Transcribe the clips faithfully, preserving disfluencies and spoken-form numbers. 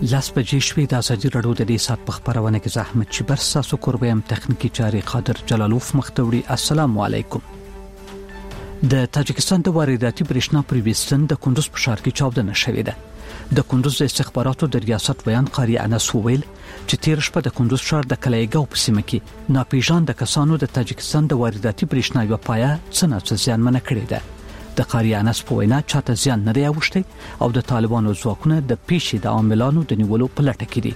لاس بجې شوې د ازادي راډیو د دې سات په خبرونه کې زحمت چې بر ساسو قربیم تخنیکی چاري قادر جلالوف مختوړي. السلام علیکم. د تاجکستان د وارداتي برېښنا پرویستن د کندوز په ښار کې چاودنه شوې ده. د کندوز د استخباراتو د ریاست بیان قاری انس وویل چې تیر شپه د کندوز ښار د کلایګاو په سیمه کې ناپېژاند کسانو د تاجکستان د وارداتي برېښنا یو پایا څنګه ځان منع کړی ده. د قاری انس په وینا چاته زیان نه دی اوښتي او د طالبانو ځواکونه د پیښې د عاملانو د نیولو په لټه کې دي.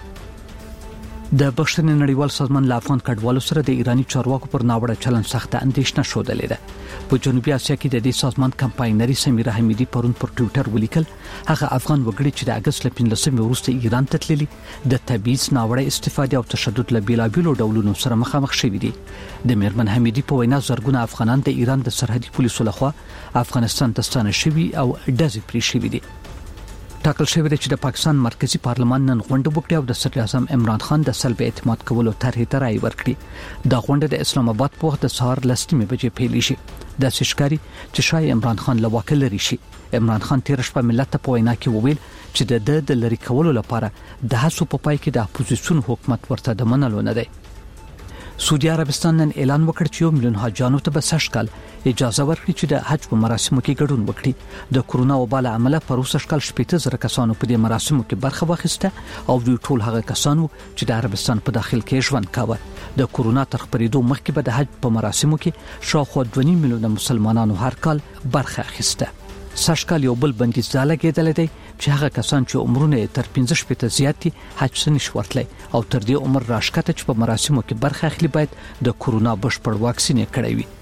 د بشري نړیوال سازمان له افغان کډوالو سره د ایرانی چارواکو پر ناوړه چلند سخته اندېښنه شودلې ده. په جنوبي اسیا کې د دې سازمان کمپاینري سمیره حمیدي پرون پر ټوئیټر ولیکل هغه افغان وګړي چې د اگست ل پنځلسمې وروسته ایران ته تللي د تبعیض ناوړه استفاده او تشدد له بیلابیلو ډولونو سره مخامخ شوي دي. د میرمن حمیدي په وینا زرګونه افغانان د ایران د سرحدي پولیسو لخوا افغانستان ته ستانه شوي او ډزې پرې شوي دي. ټاکل شوی دی چې د پاکستان مرکزی پارلمان نن غونډه وکړي او د صدر اعظم عمران خان د سلب اعتماد کولو طرحې ته رائے ورکړي. دا غونډه د اسلام آباد په وخت د سهار لسمه بجې پیل شي. د سشکاري چې شای عمران خان له واک لري شي. عمران خان تیر شپه ملت ته په وینا کې وویل چې د د لری کولو لپاره د هڅو په پای کې د اپوزیسیون حکومت ورته د منلو نه دی. سعودي عربستان نن اعلان وکړ چې یو میلیون حاجانو ته به سږکال اجازه ورکړي چې د حج په مراسمو کې ګډون وکړي. د کورونا وبا له امله په سږکال شپږ زره کسانو په دې مراسمو کې برخه واخیسته او دوی ټول هغه کسانو چې د عربستان په داخل کې ژوند کاوه. د کورونا تر خپرېدو مخکې به د حج په مراسمو کې شاوخوا دوه نیم میلیونه مسلمانانو هر کال برخه اخیسته. سږکال یو بل بندیز لګېدل دی چې هغه کسان چې عمرونه تر پنځه شپږ زیات دي حج ته نشي ورتلای او تر دې عمر راښکته چې په مراسمو کې برخه اخلي باید د کورونا بشپړ واکسین کړی وي.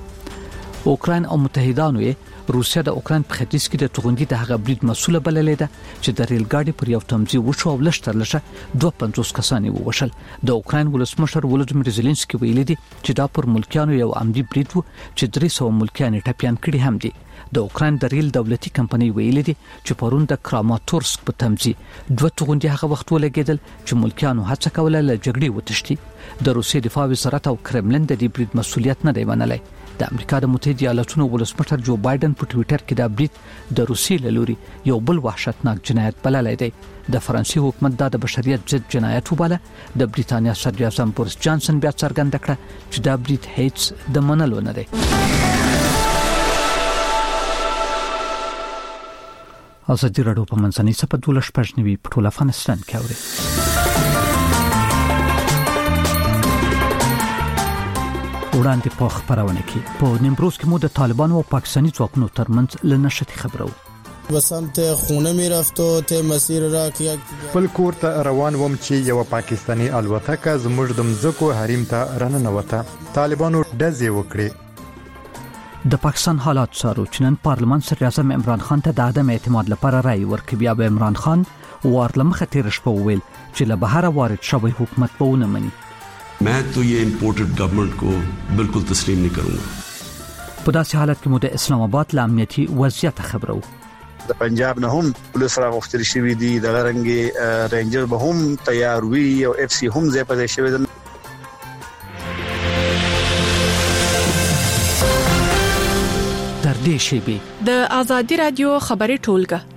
اوکراین او متحدانو یې روسیا د اوکراین په ختیځ کې د توغندي د هغه برید مسوله بللې ده چې د ریل ګاډي پر یو تمځي وشو او لشتر لشه دوه پنځوس کسان ووشل. د اوکراین ولسمشر ولودیمیر زيلنسکي ویلي دي چې دا پر ملکیانو یو عمدي برید وو چې درې سوه ملکیان ټپيان کړي هم دي. د اوکراین د ریل دولتي کمپنۍ ویلي دي چې پرون د کراماتورسک په تمځي دوه توغندي هغه وخت ولګیدل چې ملکیانو هڅه کوله له جګړې وتښتي. د روسیې دفاع وزارت او کرملن د دې برید مسولیت نه دی منلی. د امریکا د متحده ایالاتونو ولسمشر جو بایدن په ټوئیټر کې دا برید د روسیې له لوري یو بل وحشتناک جنایت بللی دی. د فرانسې حکومت دا د بشریت ضد جنایت وباله. د بریتانیا صدر اعظم بوریس جانسن بیا څرګنده کړه چې دا برید هیڅ د منلو نه دی. ازادي راډیو په منځنۍ سپه دوله شپږ نوي په ټول افغانستان کې اوري. وړاندې په خبرونه کې په نیمروز کې مو د طالبانو او پاکستاني ځواکونو ترمنځ لنشتي خبرو. وسمت خونه می رفتو ته مسیر را کیا بل کور ته روان وم چې یو پاکستاني الوتکه زموږ د مزکو حریم ته راننوته. طالبانو ډزې وکړې. د پاکستان حالات څارو چې نن پارلمان صدر اعظم عمران خان ته د عدم اعتماد لپاره رائے ورکړي. بیا به عمران خان وارلمخه تیر شپه وویل چې له بهر وارد شوی حکومت به ونه مني. मैं तो ये इम्पोर्टेड गवर्नमेंट को बिल्कुल तस्लीम नहीं करूंगा. په داسې حالت کې مو د اسلام آباد له امنیتي وضعیت خبرو. د پنجاب نه هم پولیس راغوښتل شوی دي. د غرنګي رینجر به هم تیار وي او اف سی هم ځای په شوی دي. تر دې شی د ازادي رادیو خبري ټولګه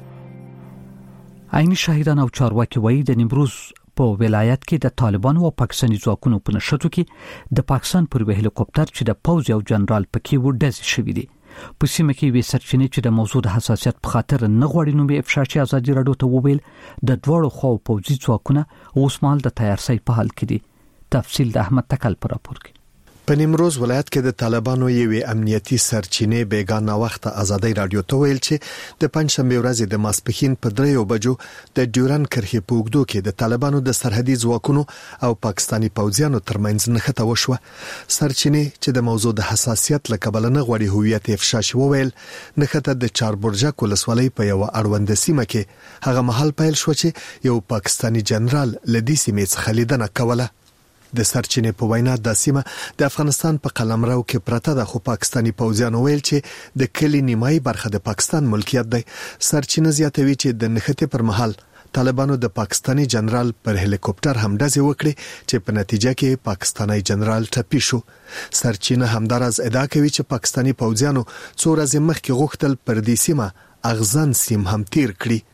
عیني شاهدان او چارواکي وایي د نیمروز په ولایت کې د طالبانو او پاکستاني ځواکونو په نشټو کې د پاکستان پر وی هلیکوپټر چې د پوځ یو جنرال پکې وډز شوی دی. په سیمه کې وی سرچینې چې د موضوع د حساسیت په خاطر نه غوړي نو به افشا شي. ازادي راډیو ته وویل د دوړو خو پوځي ځواکونه اوس مال د تیارسي په حال کې دي. تفصیل د احمد تکل پر راپور کې. په نیمروز ولایت کې د طالبانو یوې امنیتي سرچینې بیگانه وخت ازادي رادیو ته ویل چې د پنځشنبه ورځې د ماسپښین په دریو بجو د ډیورن کرښې په اوږدو کې د طالبانو د سرحدي ځواکونو او پاکستاني پوځیانو ترمنځ نښته وشوه. سرچینې چې د موضوع د حساسیت له کبله نه غوړي هویت افشا شو ویل نښته د چاربرجک ولسوالۍ په یو اړوند سیمه کې هغه محل پیل شو چې یو پاکستاني جنرال لدی سیمې څخه لیدنه کوله. د سرچینې په وینا د سیمه د افغانستان په قلمرو کې پرته ده، خو پاکستاني پوځیان ویل چې د کلی نیمایي برخه د پاکستان ملکیت دی. سرچینه زیاتوي چې د نښتې پر مهال طالبانو د پاکستاني جنرال پر هلیکوپټر هم ډزې وکړي چې په نتیجه کې پاکستاني جنرال ټپي شو. سرچینه همدارز ادعا کوي چې پاکستاني پوځیانو څو ورځې مخکې غوښتل پر دې سیمه اغزن سیم هم تیر کړي،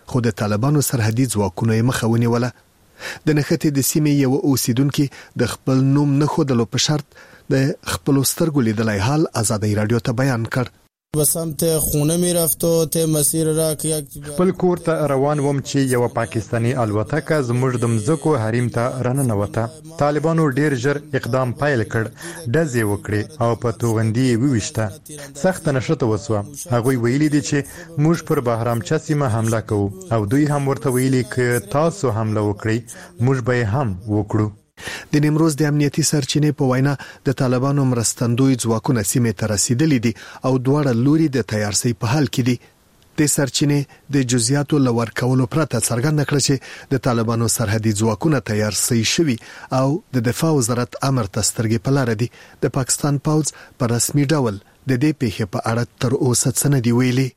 خو د طالبانو سرحدي ځواکونو یې مخه ونیوله. د نښتې د سیمې یو اوسیدونکو د خپل نوم نه خودلو په شرط د خپل سترګو لیدلای حال آزادۍ رادیو ته بیان کړ. به سمت خونه می رفت و ته مسیر را که خپل کور ته روان وم چې یو پاکستانی الوتکه زموږ د مځکو حریم ته راننوته. طالبانو ډیر ژر اقدام پیل کړ، ډزې وکړې او په توغندي وويشته. سخت نشته وسوه. هغه ویلي دي چې موږ پر بهرامچه سیمه حمله کوو او دوی هم ورته ویلي ک تاسو حمله وکړئ موږ به هم وکړو. د نیمروز د امنیتي سرچینې په وینا د طالبانو مرستندوی ځواکونه سیمې ته رسیدلي دي او دواړه لوري د تیارسي په حال کې دي. د سرچینې د جزئیاتو لور کولو پرته څرګنده کړه چې د طالبانو سرحدي ځواکونه تیارسي شوي او د دفاع وزارت امر تسترګې په لار دي. د پاکستان پوځ په رسمي ډول د دې پیښې په اړه تر اوسه څه نه دی ویلي.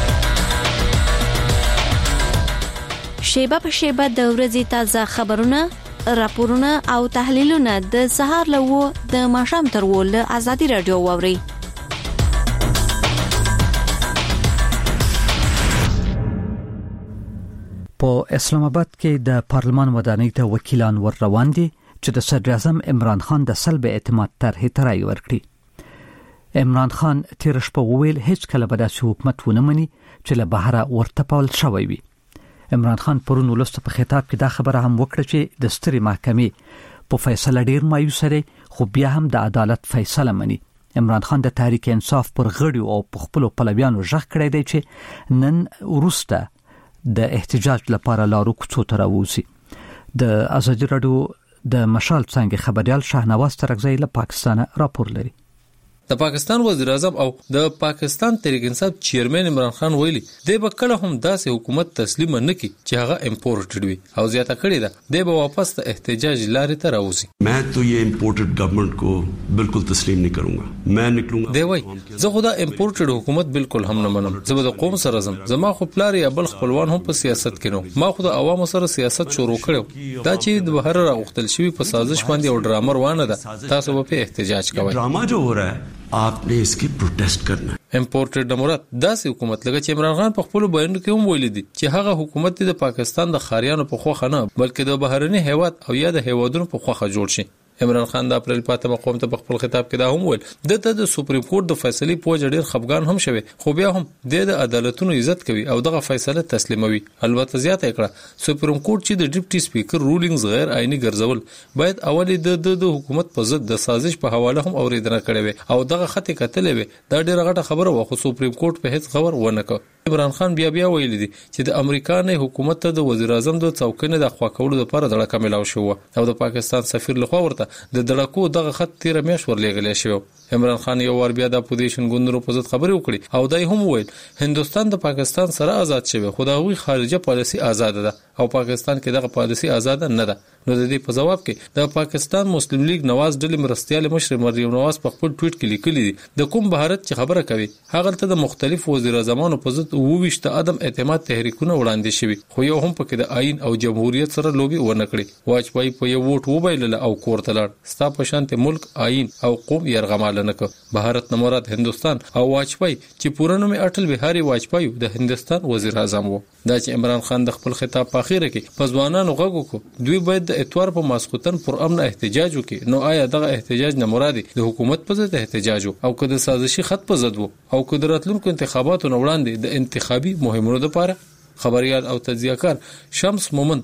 شیبه په شیبه د ورځې تازه خبرونه، راپورونه او تحلیلونه د سهار لوو د ماښام تر ول آزادي رادیو ووري. په اسلام آباد کې د پارلمان ودانۍ ته وکیلان ور روان دي چې د صدر اعظم عمران خان د سلب اعتماد طرحې ته رائے ورکړي. عمران خان تیر شپه وویل هیڅ کله به داسې حکومت ونه مني چې له بهره ورته پول شوی وي. عمران خان پرون ولست په خطاب کې دا خبره هم وکړه چې د ستري محکمې په فیصله ډیر مایوس دی خو بیا هم د عدالت فیصله مني. عمران خان د تحریک انصاف پر غړي او په خپل پلویانو ژغ کړی دی چې نن ورسته د احتجاج لپاره لارو کوڅو ته راوځي. د آزادي رادیو د مشال څنګه خبريال شاهنواز ترغزی له پاکستان راپور لري. د پاکستان وزیر اعظم او د پاکستان تحریک انصاف چیرمن عمران خان ویلي دی به کله هم داسې حکومت تسلیم نه کی چې هغه امپورټډ وي او زیاته کړی ده دی به واپس د احتجاج لارې ته راوځي. मैं तो ये इम्पोर्टेड गवर्नमेंट को बिल्कुल तस्लीम नहीं करूंगा. मैं निकलूंगा. دی وای زه خو دا امپورټډ حکومت بالکل هم نه منم. زه به د قوم سره زم. زما خو پلار یا بل خپلوان هم په سیاست کې نو. ما خو د عوامو سره سیاست شروع کړو. دا چې د بهر راغختل شوی په سازش باندې او ډرامر وانه ده. تاسو به په احتجاج کوئ. ड्रामा जो हो रहा है आपने इसके प्रोटेस्ट करना है. امپورټډ مراد داسې حکومت لکه چې عمران خان په خپل بیان کې هم ویلي دي چې هغه حکومت د پاکستان د خاریانو په خوخه نه بلکې د بهرني هیواد او یا د هیوادونو په خوخه جوړ شي. عمران خان د اپریل پاتمه قوم ته په خپل خطاب کې دا هم ویل د ته د سپریم کورټ د فیصلې په وجه ډیر خفګان هم شوی خو بیا هم د عدالتونو عزت کوي او دغه فیصله تسلیموي. البته زیاته کړه سپریم کورټ چې د ډیپټي سپیکر رولینګز غیر آئینی ګرځول باید اولی د د حکومت په ضد د سازش په حواله هم اوریدنه کړې وي او دغه خطي کتلې وي. دا ډیره غټه خبره و خو سپریم کورټ په هیڅ خبر ونه کړ. عمران خان بیا بیا ویل دي چې د امریکا نه حکومت ته د وزیر اعظم د څوکۍ د خوا کولو لپاره دړه کامل شو او د پاکستان سفیر لخوا ورته د دړکو دغه خط تیر میش ورلېګل شو. عمران خان یو ور بیا د اپوزیشن ګوندونو په ضد خبرې وکړي او دای هم ویل هندستان د پاکستان سره آزاد شوی خو دا وی خارجه پالیسی آزاد ده او پاکستان کې دغه پالیسی آزاد نه ده. نو د دې په جواب کې د پاکستان مسلم لیگ نواز ډلې مرستيال مشر مریم نواز په خپل ټویټ کې لیکلي دي د کوم بهارت چې خبره کوي هغه ته د مختلف وزیر اعظمانو په ضد وويشت عدم اعتماد تحریکونه وړاندې شوي خو یو هم پکې د آئین او جمهوریت سره لوبي ونه کړي. واجپای په یو ووټ وبایل او کور تلړ ستا په شانته ملک آئین او قوم يرغمال نه ک. بهارت نه مراد هندستان او واجپای چې پورانو می اټل بهاري واجپای د هندستان وزیر اعظم وو. دا چې عمران خان د خپل خطاب په اخیره کې په ځوانانو غږ وکړ دوی باید د اتوار په ماسختن پر امن احتجاج وکړي. نو آیا دغه احتجاج نه مرادي د حکومت په ضد احتجاج او که د سازشي خط په ضد وو او که د راتلونکو انتخاباتو نه وړاندې د انتخابي مهمونو لپاره؟ خبريال او تجزیه‌کار شمس مومن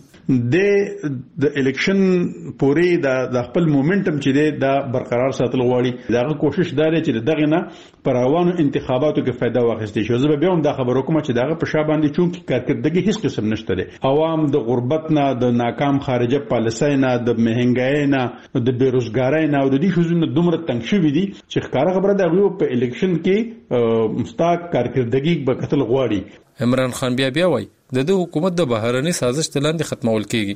د د الیکشن پوري د خپل مومنټم چې د برقرار ساتل غواړي دغه کوشش دار چې دغه نه پر روانو انتخاباتو کې فائدہ واخیستي شو. زه به هم دا خبرو کوم چې دغه په شابه باندې چون کې کارکردګي هیڅ قسم نشته دي. عوام د غربت نه د ناکام خارجه پالیسۍ نه د مهنګای نه د بیروزګارۍ نه او د دې شوزونه دومره تنګ شوې دي چې ښکارا خبره ده غو په الیکشن کې مستاق کارکردګي به قتل غواړي. عمران خان بیا بیا وای د دې حکومت د بهرني سازش تلاندې ختمول کیږي.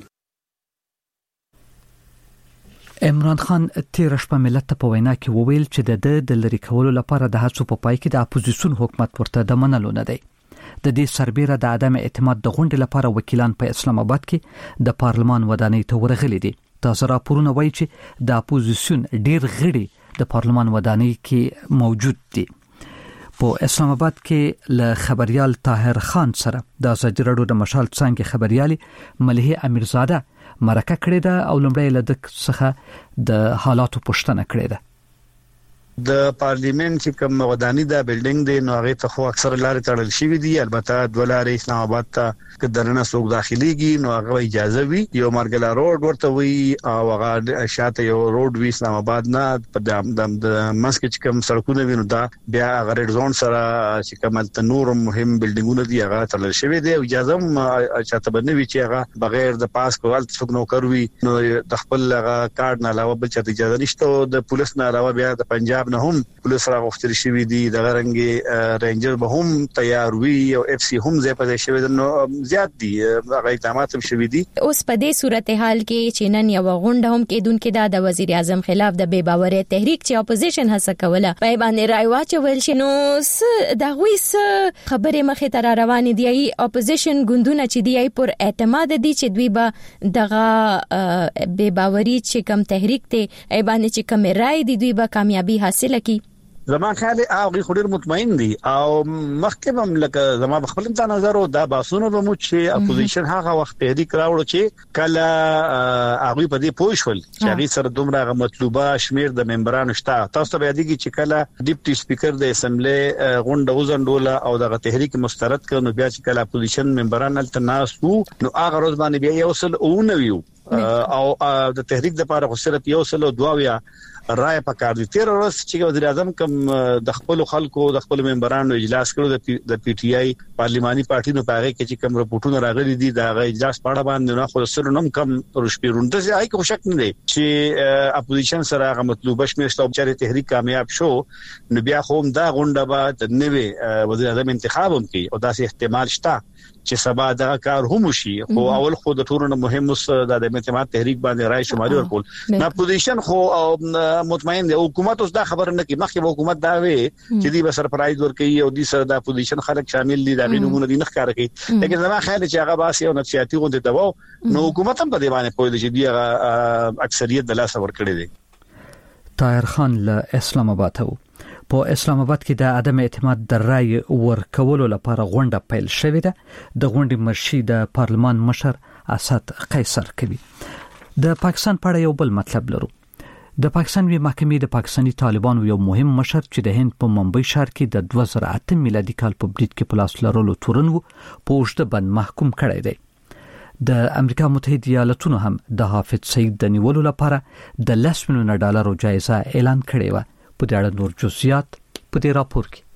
عمران خان تیر شپه ملت ته په وینا کې وویل چې د د لری کولو لپاره د هڅو په پای کې د اپوزیسیون حکومت ورته د منلو نه دی. د دې سربېره د عدم اعتماد د غونډې لپاره وکیلان په اسلام آباد کې د پارلمان ودانۍ ته ورغلي دي. تاسو راپورونه وایي چې د اپوزیسیون ډیر غړي د پارلمان ودانۍ کې موجود دي. په اسلام آباد کې له خبريال طاهر خان سره د ازادي راډیو د مشال څنګه خبريالي ملهي امیرزاده مرکه کړې ده او لمړی له دک څخه د حالاتو پوښتنه کړې ده. د پارلیمنت چې کوم ودانی دا بلډینګ دی نو هغه ته خو اکثر لارې تړل شوې دي، البته دولارې اسلام آباد ته کدرنه څوک داخليږي نو هغه اجازه وي، یو مارګلا روډ ورته وي او هغه شاته یو روډ وي اسلام آباد نه په د مسکه چې کوم سړکونه وینو دا بیا هغه ریډ زون سره چې کوم تنور مهم بلډینګونه دي هغه تړل شوې دي، اجازه هم چاته بنوي چې هغه بغیر د پاس کول څوک نو کوي نو د خپل هغه کارت نه علاوه بل چاته اجازه نشته، د پولیس نه علاوه بیا د پنجاب نه هم پولیس راغوښتل شوی دي، د غرنګي رینجر به هم تیار وي او اف سی هم زه په شوی نو زیات دي هغه اقدامات هم شوی دي. اوس په دې صورتحال کې چې نن یو غونډه هم کېدونکې ده د وزیر اعظم خلاف د بې باورۍ تحریک چې اپوزیشن هڅه کوله په باندې رای واچول شي نو د غوي خبره مخه تر روان دي اپوزیشن ګوندونه چې دی پر اعتماد دي چې دوی به دغه بې باورۍ چې کم تحریک ته ای باندې چې کم رای دي دوی به کامیابی حاصل کی. زمان خیال هغه خوري مطمئن دي او مخکې هم لکه زما بخپل ته نظر او دا باسونو به مو چې اپوزیشن هغه وخت تحریک راوړو چې کله هغه په دې پوښول چې هغه سره دومره مطلوبه شمیر د ممبرانو شته، تاسو به یادېږي چې کله ډیپټي سپیکر د اسمبلی غونډه وزندوله او د تحریک مسترد کړي بیا چې کله اپوزیشن ممبران التناس وو نو هغه روز باندې بیا یو سل او نویو او د تحریک د لپاره خو صرف یو سل او دواویا رائے پکار دي. تیر ورځ چې وزیر اعظم کوم د خپل خلکو د خپل ممبرانو اجلاس کړو د پی ټی آی پارلماني پارټي نو پاره کې چې کوم رپورټونه راغلي دي دا غي اجلاس پاړه باندې نه خو سره نوم کم رشپیرونده ځای کې خوشک نه دي چې اپوزیشن سره هغه مطلوبه شمیر ستو چې تحریک کامیاب شو نو بیا خو دا غونډه به د نوې وزیر اعظم انتخاب هم کوي او داسې احتمال شته چې سبا دا کار هم شي، خو اول خو د ټولو مهم مس د اعتماد تحریک باندې رائے شماري ورکول نه پوزیشن خو مطمئن دی حکومت اوس دا خبر نه کوي، مخکې حکومت دا وی چې دی به سرپرایز ورکړي او دی سره د پوزیشن خلک شامل دي دا غوښتنه دي نه ښکار کوي، لیکن زما خیال چې هغه باسي او نفسیاتي غو د دواو نو حکومت هم په دی باندې پوهیږي چې دی اکثریت د لاس ورکړي دي. طاهر خان له اسلام آباد وو. په اسلام آباد کې د عدم اعتماد د رای ورکولو لپاره غونډه پیل شوې ده. د غونډې مشري د پارلمان مشر اسد قیصر کوي. د پاکستان په اړه یو بل مطلب لرو. د پاکستان وی محکمې د پاکستاني طالبانو یو مهم مشر چې د هند په ممبئی ښار کې د دوه زره اته میلادي کال په بریټ کې پلاس لرلو تورن وو په اوږده بند محکوم کړی دی. د امریکا متحده ایالاتونو هم د حافظ سعید د نیولو لپاره د لس میلیونه ډالرو جایزه اعلان کړې و. په دې اړه نور جزئیات په دې راپور کې.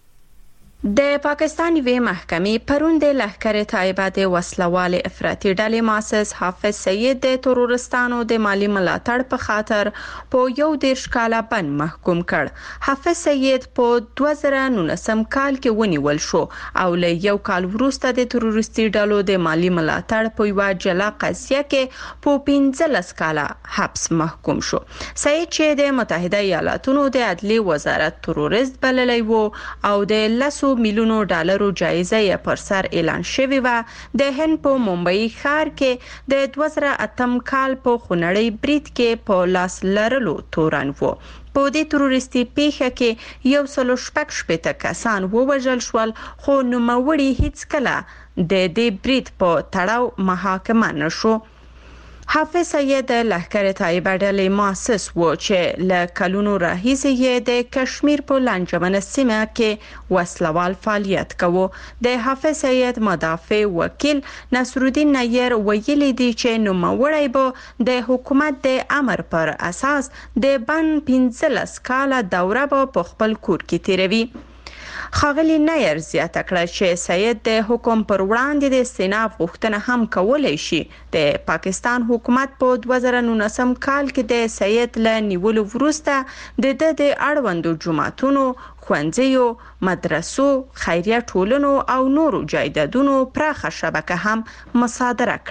د پاکستان وی محکمې پرون د لښکر طیبه د وسلوال افراطي ډلې مؤسس حافظ سعید د ترورستانو د مالی ملاتړ په خاطر په یو دیرش کاله بند محکوم کړ. حافظ سعید په دوه زره نولسم کال کې ونیول شو او له یو کال وروسته د ترورستي ډلو د مالی ملاتړ په یو جلا قضیه کې په پنځلس کاله حبس محکوم شو. سعید چې د متحده ایالاتونو د عدلیې وزارت ترورست بللی وو او د لسو میلیونو ډالرو جایزه یې پر سر اعلان شوی و. د هند په ممبئی ښار کې د دوه زره اتم کال په خونړی بریټ کې په لاس لرلو تورن وو. په دې تروریستي پیښه کې یو سل شپږ شپږ کسان ووژل شول خو نوموړي هیڅ کله د دې بریټ په تړاو محاکمه نشو. حافظ سعید د لښکر طیبه ډلې مؤسس و چې له کلونو راهیسې یې د کشمیر په لانجمنه سیمه کې وسلوال فعالیت کوي. د حافظ سعید مدافع وکیل نصرالدین نیر ویلي دی چې نوموړی به د حکومت د امر پر اساس د بند پنځلس کاله دوره په خپل کور کې تیروي. خاغلی نیر زیاته کړه چې سید د حکم پر وړاندې د استئناف غوښتنه هم کولای شي. د پاکستان حکومت په دوه زره نولسم کال کې د سید له نیولو وروسته د د د اړوندو جماعتونو، ښوونځیو، مدرسو، خیریه ټولنو او نورو جایدادونو پراخه شبکه هم مصادره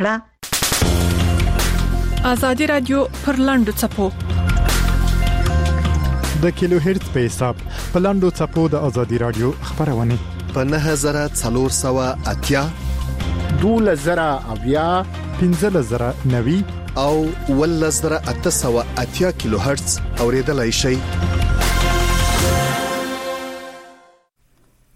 کړه. آزادي رادیو پر لاندو چپو د کیلو هرتز په حساب په لاندو چپو د آزادي رادیو خبرونه په نه زره څلور سوه اتیا دوه زره اویا پنځه زره نوي او ول زره اته سوه اتیا کیلو هرتز اوریدلای شي.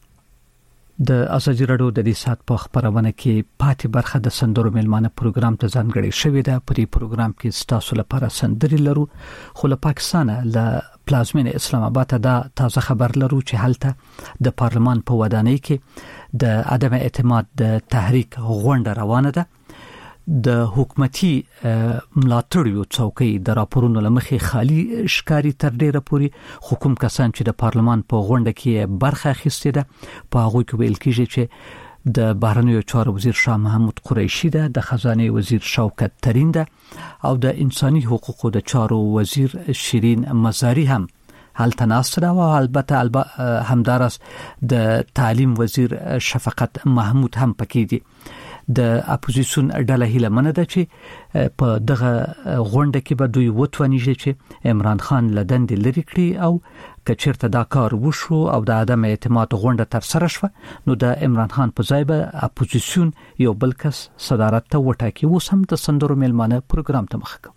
د ازادي رادیو د دې سات په خبرونه کې پاتې برخه د سندرو ملمانه پروګرام ته ځانګړې شوې ده. په دې پروګرام کې ستاسو لپاره سندري لرو، خو له پاکستانه له پلازمینه اسلام آباد دا تازه خبر لرو چې هلته د پارلمان په ودانۍ کې د عدم اعتماد د تحریک غونډه روانه ده. د حکومتي ملاتړیو څوکۍ د راپورونو لمخې خالی ښکاری تر ډیره پوري حکومت کسان چې د پارلمان په غونډه کې برخه اخیسته ده په هغه کې ویل کېږي چې د بهرنیو چارو وزیر شاه محمود قریشي ده، د خزانه وزیر شوکت ترین ده او د انساني حقوقو د چارو وزیر شیرین مزاری هم هلته ناستره او البته همدارس د تعلیم وزیر شفقت محمود هم پکې دي. د اپوزیشن ډله هیله منه ده چې په دغه غونډه کې به دوی وټونیږي چې عمران خان لدند لري کړی او کچیرته دا کار وشو او د عدم اعتماد غونډه تر سره شوه نو د عمران خان په ځای به اپوزیشن یو بل کس صدارت ته وټاکي. اوس هم د سندرو ملمانه پروګرام ته مخه کوم.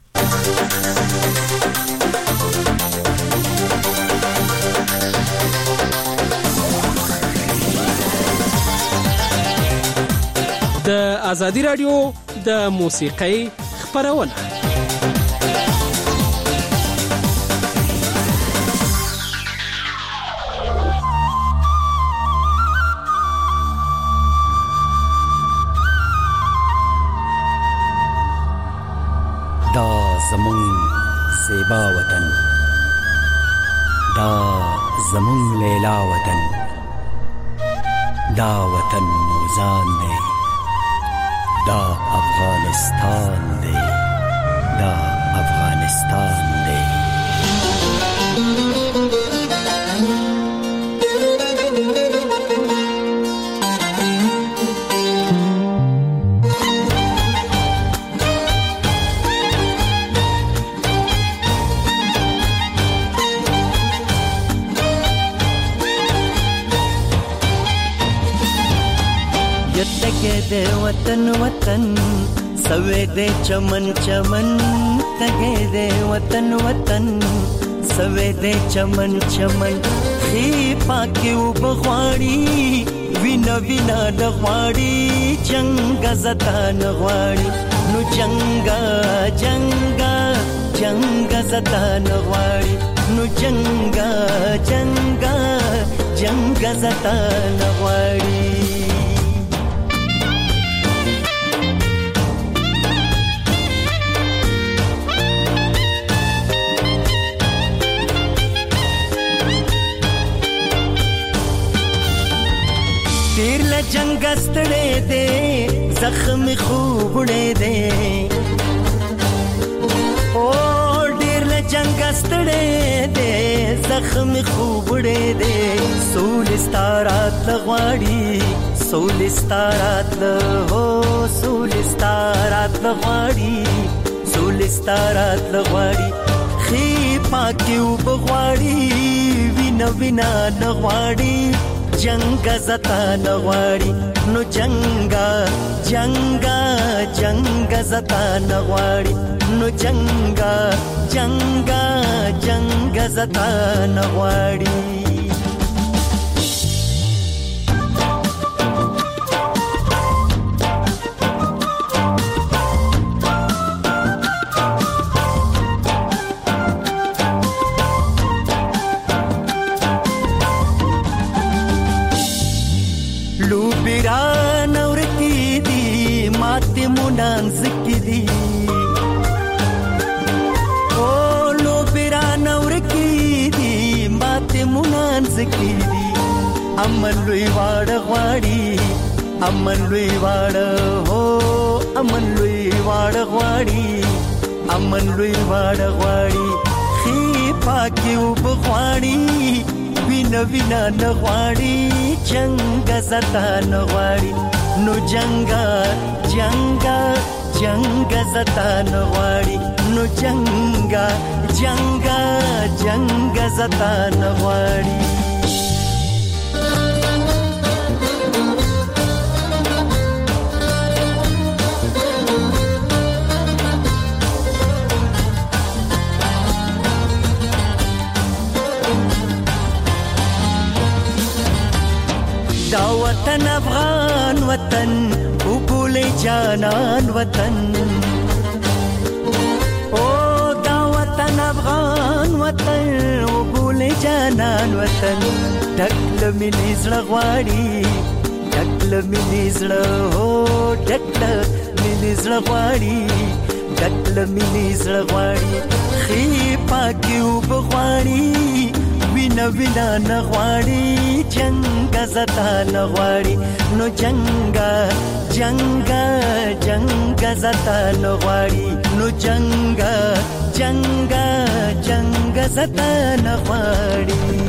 د ازادي رادیو د موسیقۍ خبرونه دا زمون زیبا وطن، دا زمون لیلا وطن، دا وطن موزان دی، دا افغانستان دی، دا افغانستان دی. یتګه د وطن وطن سوي د چمن چمن، تګه د وطن وطن سوي د چمن چمن، خي پاکي وبغواړي وینا وینا نغواړي، جنگ زتا نغواړي نو جنگا جنگا جنگ زتا نغواړي نو جنگا جنگا جنگ زتا نغواړي. تیر ل جنگ استړې دې زخم خوبړې دې، او ډیر ل جنگ استړې دې زخم خوبړې دې، سول ستارات لغواړي سول ستارات له هو سول ستارات لغواړي سول ستارات لغواړي، خي پاکي وبغواړي وینا وینا نغواړي، جنگ زتا نغواړي نو جنگا جنگا جنگ زتا نغواړي نو جنگا جنگا جنگ زتا نغواړي. منان زکری او لو پیران ورکی دی مات منان زکری، امن لوی واړ غواړي امن لوی واړ هو امن لوی واړ غواړي امن لوی واړ غواړي، خي پاکي وبغواړي وینا وینا نغواړي، جنگ زتا نغواړي نو جنگا جنگا جنگ زتا نغواړي نو جنگا جنگا جنگ زتا نغواړي. دا وطن افغان وطن وګول جانان وطن او دا وطن افغان وطن وګول جانان وطن ډکل ملي زړه غواړي ډکل ملي زړه هو ډکل ملي زړه غواړي ډکل ملي زړه غواړي خې پاکي وبغواړي وینا وینا نغواړي جنگ زتا نغواړي نو جنگ جنگ جنگ زتا نغواړي نو جنگ جنگ جنگ زتا نغواړي.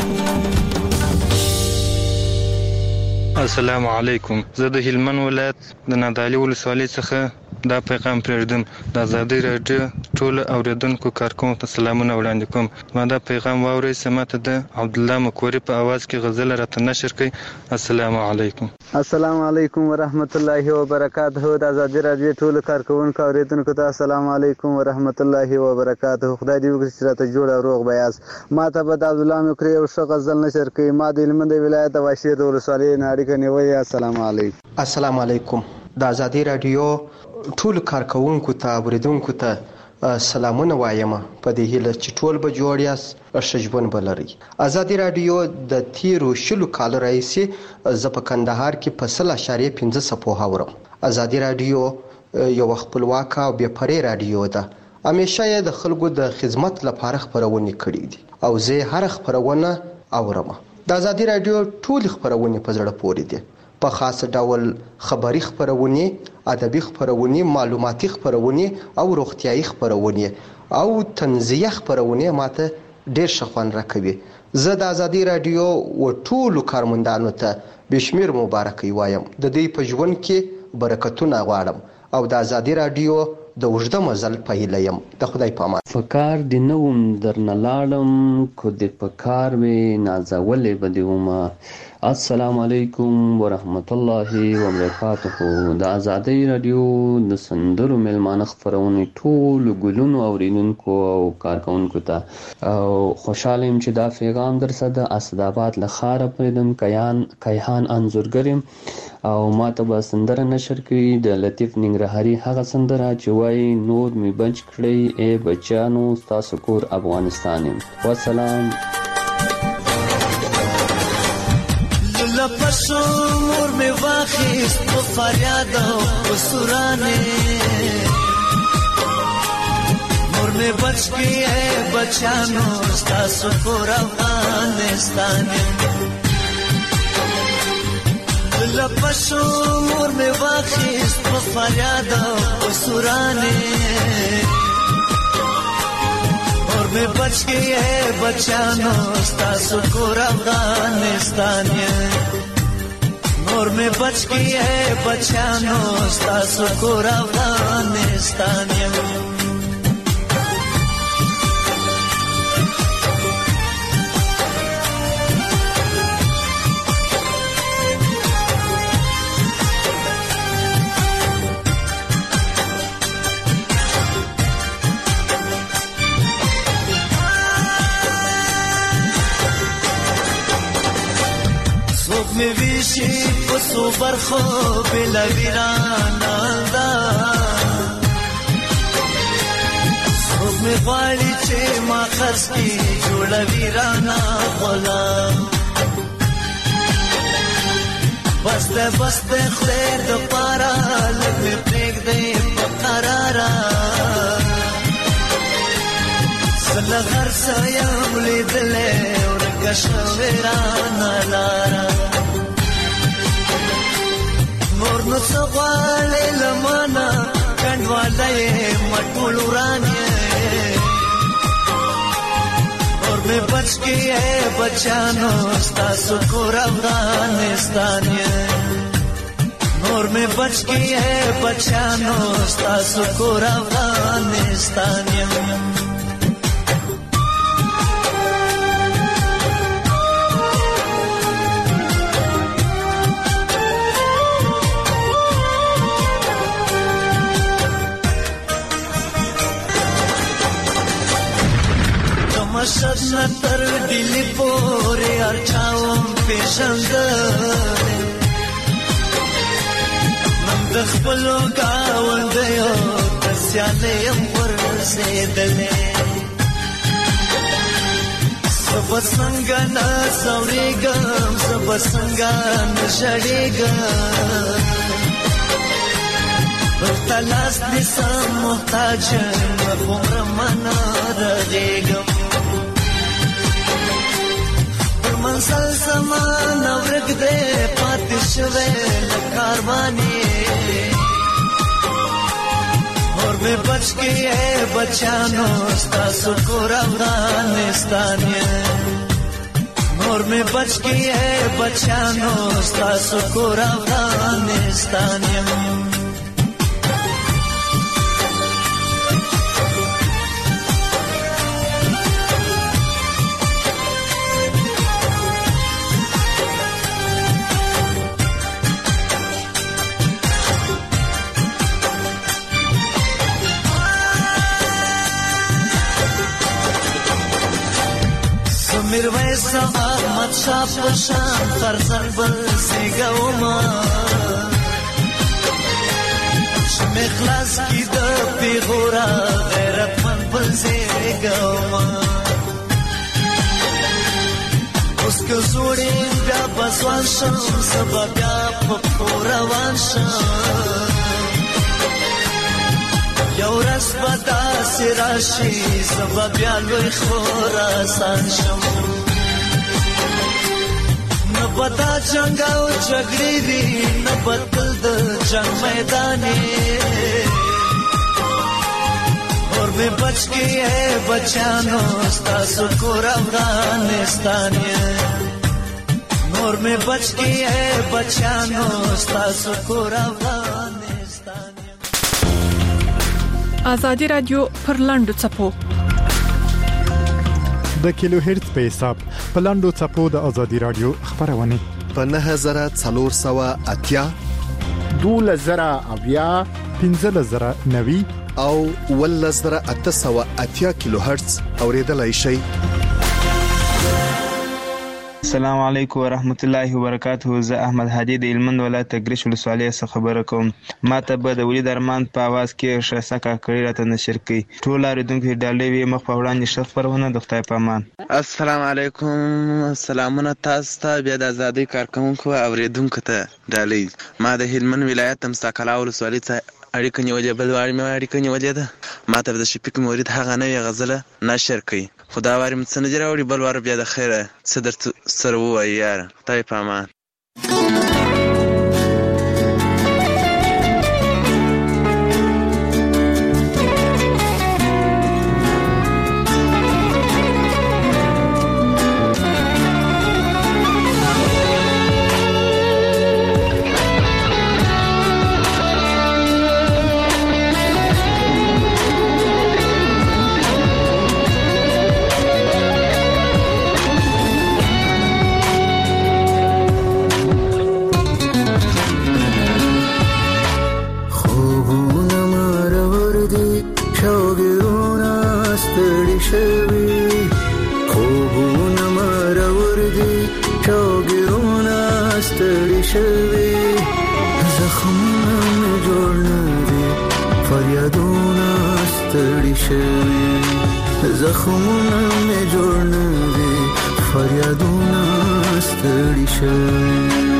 السلام علیکم. زه د هلمند ولایت د نادعلي ولسوالۍ څخه دا پیغام پرېږدم. د ازادي راډیو ټول اوریدونکو کارکونکو ته سلامونه وړاندې کوم. ما دا پیغام واورئ سمته د عبدالله مکوري په आवाज کې غزل راته نشر کړئ. السلام علیکم. السلام علیکم ورحمت الله وبرکاته. د ازادي راډیو ټول کارکونکو اوریدونکو ته السلام علیکم ورحمت الله وبرکاته. خدای دې وکړي چې راته جوړ او روغ بیاس. ما ته به د عبدالله مکوري یو ښه غزل نشر کړئ. ما د هلمند ولایت د واشیر ولسوالۍ نه اړیکه نیولې. السلام علیکم. السلام علیکم. د ازادي راډیو ټول کارکونکو ته اوریدونکو ته سلامونه وایم په دې هیله چې ټول به جوړ یاست او ښه ژوند به لرئ. ازادي راډیو د تیرو شلو کالو راهیسې زه په کندهار کې په سل اشاریه پنځه څپو اورم. ازادي راډیو یو خپلواکه او بې پرې راډیو ده. همیشه یې د خلکو د خدمت لپاره خپرونې کړې دي او زه هر خپرونه اورم. د ازادي راډیو ټول خپرونې په زړه پورې دي. په خاص ډول خبري خبرونه، ادبي خبرونه، معلوماتي خبرونه او روغتيایي خبرونه او تنزیه خبرونه ماته ډېر شخوان راکوي. زه د ازادي راډیو او ټولو کارمندانو ته بشمیر مبارکي وایم. د دې په ژوند کې برکتونه غواړم او د ازادي راډیو د وجده مزل په هیله یم. د خدای په امان. فکر د نوم درنه لاړم کو د پکار وې نازولې بدیومه. السلام علیکم ورحمت الله وبرکاته. د ازادي راډیو د سندرو ملمانه خبرونه ټول ګلونو اوریدونکو او کارکونکو ته او خوشاله يم چې دا پیغام درسه د اسداباد لخاره پردم کیان کیهان انزورګریم او ماته به سندره نشر کړي د لطیف ننګرهاري هغه سندره چې وای نور می بچ کړی ای بچانو تاسو کور افغانستان. والسلام. لپسو مور می واخیست په فریاد او سورانه مور می بچ کی ہے بچانو تاسو کور افغانستان. لپسو مور می واخیست په فریاد او سورانه مور می بچ کی ہے بچانو تاسو کور افغانستان. مور میں بچ گئی ہے بچانو تاسو کور افغانستان. می ویشی پسو برخو بلا ویرانا دا خوب می غواړي چې ما خرڅ کی جوړه ویرانا غلام. بسته بسته خیر د پارا لږ می پرېږدې په قرارا سله هر څه یم لیدلې ورکه شوې رانا لاره نور نو سغواله لمانا کندواله مټول ورانه اور میں بچ کے ہے بچانو تاسو کور افغانستان. اور میں بچ کے ہے بچانو تاسو کور افغانستان. مشد نتر دلی پوری ارچاوم پیشنده د خپلو گاونډیو د سیالۍ ورسېدلې زه به څنګه نه ځورېږم زه به څنګه نه ژړېږم ورته لاس نیسم محتاج یم هومره ما نه رغېږم پر منزل زما نه ورک دی پاتې شوی له کاروانې اور میں بچ کے ہے بچانو ستاسو کور افغانستان اور میں بچ کے ہے بچانو ستاسو کور افغانستان میرویس احمد شاه پشان فرزند بل زیږومه چې مې خلاص کړي د پیغوره غیرتمند بل زیږومه اوس که زوړ یم بیا به ځوان شم زه به بیا په پښو روان شم یو ورځ به داسې راشي زه به بیا لوی خراسان شم نه به دا جنګ او جګړې وي نه به تل د جنګ میدان اور مې بچ کې ہے بچانو ستاسو کور افغانستان نور مې بچ کې ہے بچانو ستاسو کور افغانستان آزادی رادیو پر لاندو چپو د کیلو هرتز په حساب په لاندو چپو د آزادی رادیو خبرونه په نه هزار څلور سوه اتیا دوله زره اویا پنځه زره نوي او ول زره اته سوه اتیا کیلو هرتز اوریدلای شي. السلام علیکم ورحمت الله وبرکاته. زه احمد هادي د هلمند ولایت ګرش ولسوالۍ څخه خبره کوم. ماته به د ولید ارمان په आवाज کې ښایسته کاکړي راته نشر کړي. ټول اورېدونکو ډالۍ وي مخ په وړاندې ښه خپرونه د خدای په امان. السلام علیکم. سلامونه تاسو ته بیا د ازادۍ کارکونکو اوریدونکو ته ډالۍ. ما د هلمند ولایت مساکلا ولسوالۍ څخه اړیکه نیولې بل واري مې اړیکه نیولې ده. ماته د شفیق مورید هغه نوې غزله نشر کړي. خدا واري مڅ نه جوړي بل وار بیا د خیره صدر سره وای یار تای په امان. زخمونه مې جوړ نه دي فریادونه ستړي شوي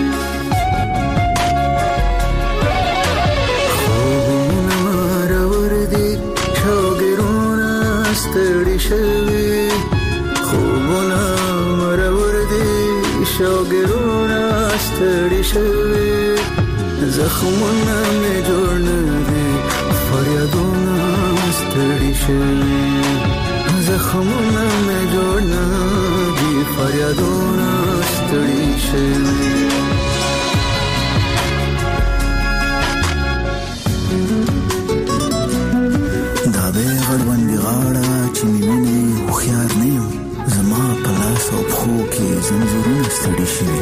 خوبونه مرور دي شوګرونه ستړي شوي خوبونه مرور دي شوګرونه ستړي شوي زخمونه مې جوړ نه دي فریادونه ستړي شوي زخمونه مې جوړ نه دي فریادونه ستړي شوي دا به غړوندې غاړه چې مې ویني هوښیار نه یم زما په لاس او پښو کې زنځیرونه ستړي شوي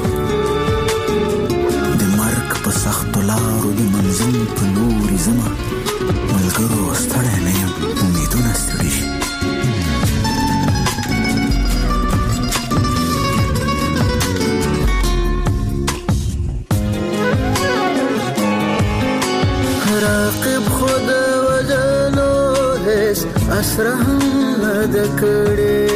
د مرګ په سختو لارو د منزل په لوري ځمه ملګرو ستړی نه یم امیدونه ستړي شي اسره نه دکړې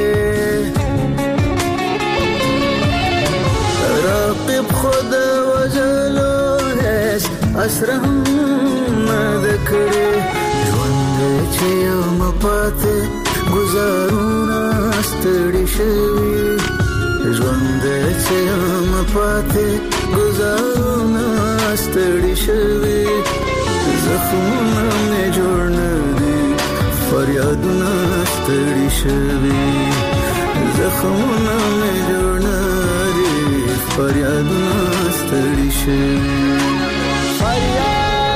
راقب خود وجلو هیڅ اسره نه دکړې ژوند چې یم پاتې گزارونه ستړي شوي ژوند چې یم پاتې گزارونه ستړي شوي زخمونه مې جوړ نه دي فریادونه ستړي شوي زخمونه مې جوړ نه دي فریادونه ستړي شوي فریاد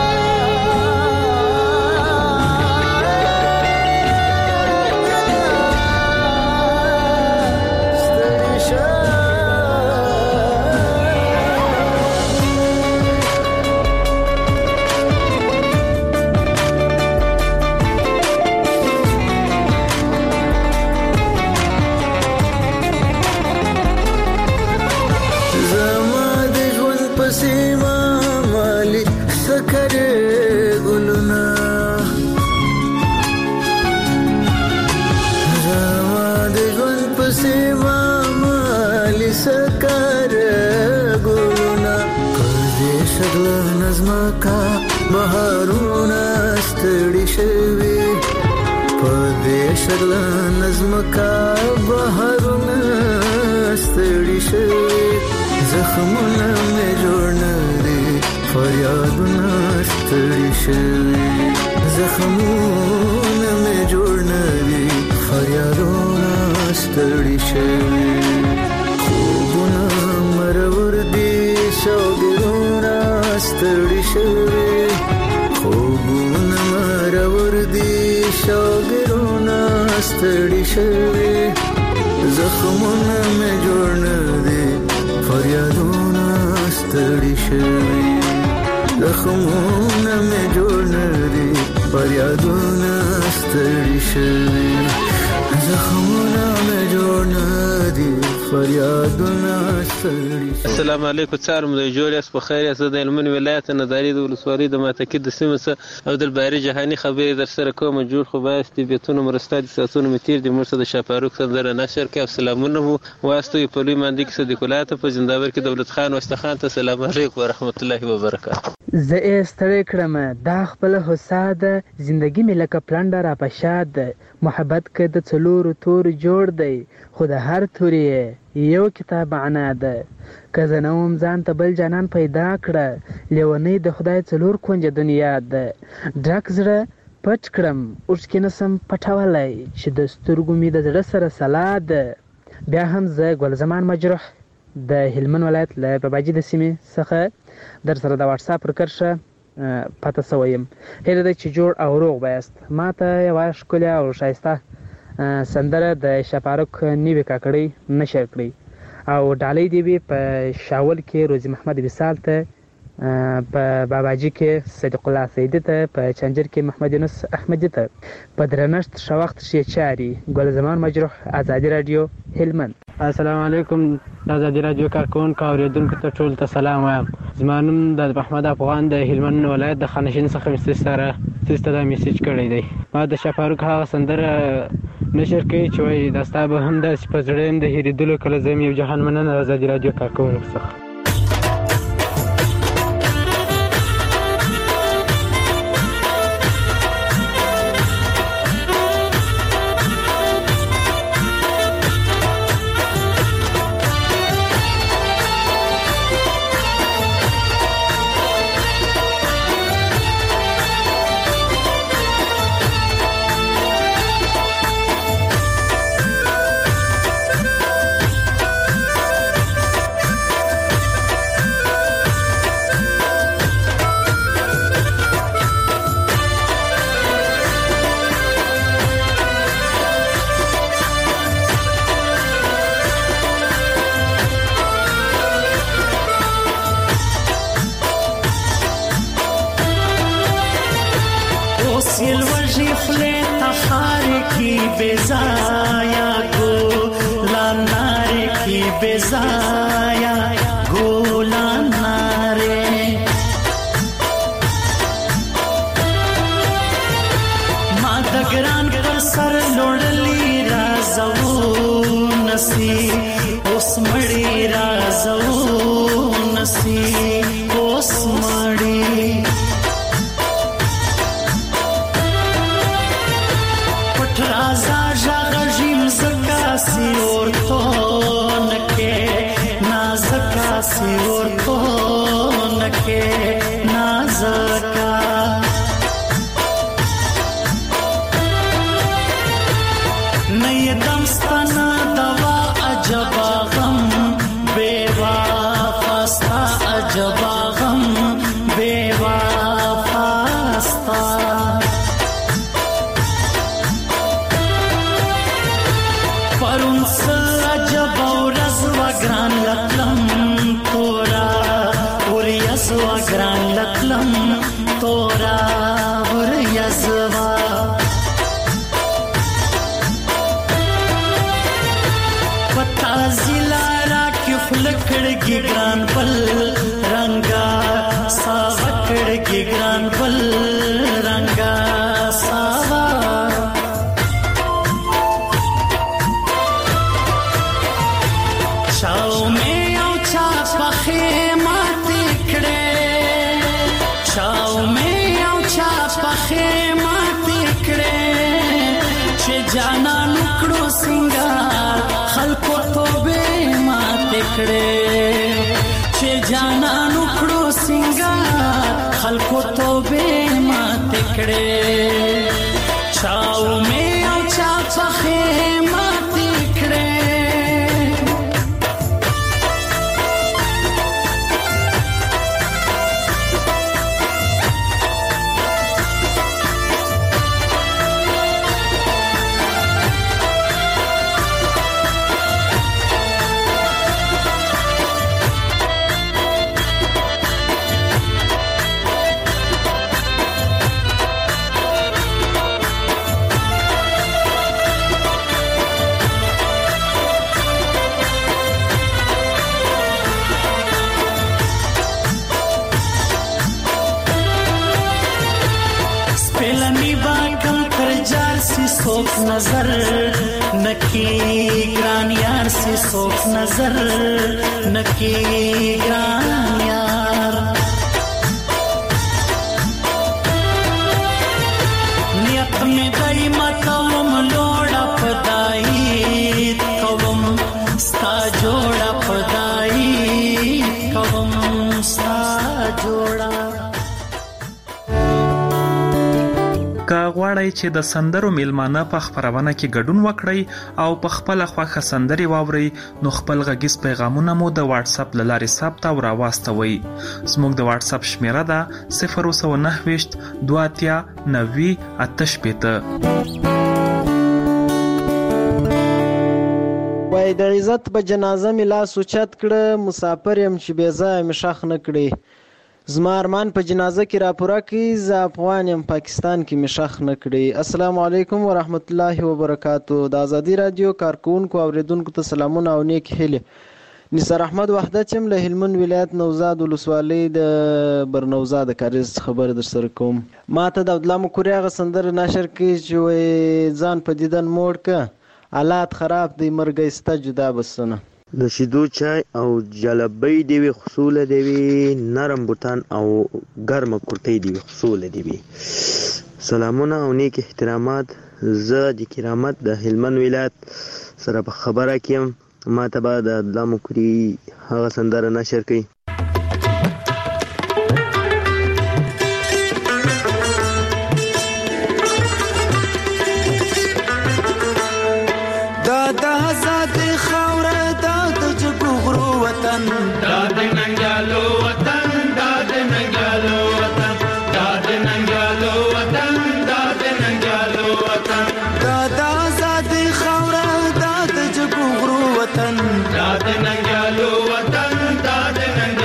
بهارونه ستړي شوي په دې شغله نظمکا بهارونه ستړي شوي زخمونه مې جوړ نه دي فریادونه ستړي شوي زخمونه مې جوړ نه دي فریادونه ستړي شوي خوبونه مرور دي شوګرونه ستړي شوي خوبونه مرور دي شوګرونه ستړي شوي زخمونه مې جوړ نه دي فریادونه ستړي شوي زخمونه مې جوړ نه دي فریادونه ستړي شوي زخمونه مې جوړ نه دي فریادونه ستړي شوي. السلام علیکم څار مو جوړ یاست په خیر یاست د هلمند ولایت ناداري د ولسوالۍ د ماتکي د سیمه څخه او د باري جهاني خبرې در سره کوم جوړ خو باسي بیتونه مرستاد ساتونه متیر د مرسد شاپاروک سندره نشر کې السلامونه واسطه په لوی ماندې کې صدیق الله ته په زنداور کې دولت خان واستخان ته السلام علیکم ورحمت الله وبرکاته. زه استړی کړم دا خپل حساده زندگی مې لکه پلانډه را پشاد محبت کې د څلورو تور جوړ دی خو د هر توري یو کتاب معنا ده که زه نه وم ځان ته بل جانان پیدا کړه لیونۍ د خدای څلور کونجه دنیا ده ډک زړه پټ کړم اوښکې نسم پټولی چې د سترګو مې د زړه سره سلا ده. بیا هم زه ګلزمان مجروح د هلمند ولایت له باباجي د سیمې څخه در سره د واټساپ پر کرښه پاته سوی یم. هیله ده چې جوړ او روغ بایاست. ما ته یوه ښکلې او ښایسته سندره د شاپاروک نیوې کاکړۍ نشر کړئ او ډالۍ دې وي په شاول کې روزي محمد وصال ته په باباجي کې صدیق الله سیدي ته په چنجر کې محمد یونس احمدي ته په درنښت ښه وخت ښې چاري ګلزمان مجروح ازادي رادیو هلمند. السلام علیکم د ازادي رادیو کارکونکو اوریدونکو ته ټول ته سلام وایم. زما نوم د محمد افغان د هلمند ولایت د خانشین څخه مسیج سره سیسته دا میسیج کړی دی. ما د شاپاروک هغه سندره نشر کوي چې وایي دا ستا به هم داسې په زړه یم د هېرېدلو کله زه یم یو جهان مننه د ازادي رادیو کارکونکو څخه. ګران پر سر سي اوس مړی پټ رازا ژغژیم زکا سی ورته نکې نازکا سی ورته نکې نازکا نې دمستنا دوا عجبا غم بیوا فاستا عجبا غم بیوا فاستا پرونس عجبا ورز وگران لکلم تورا وریز وگران لکلم تورا وریز وا زلارا کی فلکړګي ګران بل رنگا ساوکړګي ګران بل رنگا ساوا چاو مې او چا پخې ماته کړې چاو مې او چا پخې ماته کړې چې جانا نکړو سنگار خلکو توبه ماته کړې چې جانا نکړو سنگار خلکو توبه ماته کړې چاو مې او چا پخې ماته کړې सोख नजर नकी ग्रान यार से सोख नजर नकी ग्रान यार नियत में दई मतम लोड़ा पदाई कवम सा जोड़ा पदाई कवम सा जोड़ा که غواړئ چې د سندرو میلمانه په خپرونه کې ګډون وکړئ او په خپل خوښه سندري واورئ نو خپل غږیز پیغامونه مو د واتس اپ له لارې ثبت او راواستوئ. زموږ د واتس اپ شمیره ده صفر نهه نهه دوه اتیا نوي اته شپېته. وای د عزت په جنازه می لاس اوچت کړه مسافر يم چې بې ځایه مې شخ نه کړي زما ارمان په جنازه کې را پوره کړي زه افغان یم پاکستان کې مې شخ نه کړي. السلام علیکم ورحمت الله وبرکاتو. د ازادي رادیو کارکونکو اوریدونکو ته سلامونه او نیک هیله. نثار احمد وحدت یم له هلمند ولایت نوزاد ولسوالۍ د برنوزاد کاریز خبر در سره کوم. ما ته د عبدالله مکوري هغه سندره نشر کړي چې ځان په دیدن موړ که حالات خراب دی مرګ استه جدا بسنه. د شیدو چای او جلبۍ دی وي خصوله دی وي نرم بوتان او ګرمه کورتۍ دی وي خصوله دی وي. سلامونه او نیک احترامات. زه د کرامت د هلمند ولایت سره په خبره کیم. ما ته به د عبدالله مکوري هغه سندره نشر کړي. دا د آزاد خاوره دا د جګو وطن دا د ننګالو وطن دا د ننګالو وطن دا د ننګالو وطن دا د ننګالو وطن دا د آزاد خاوره دا د جګو وطن دا د ننګالو وطن دا د ننګالو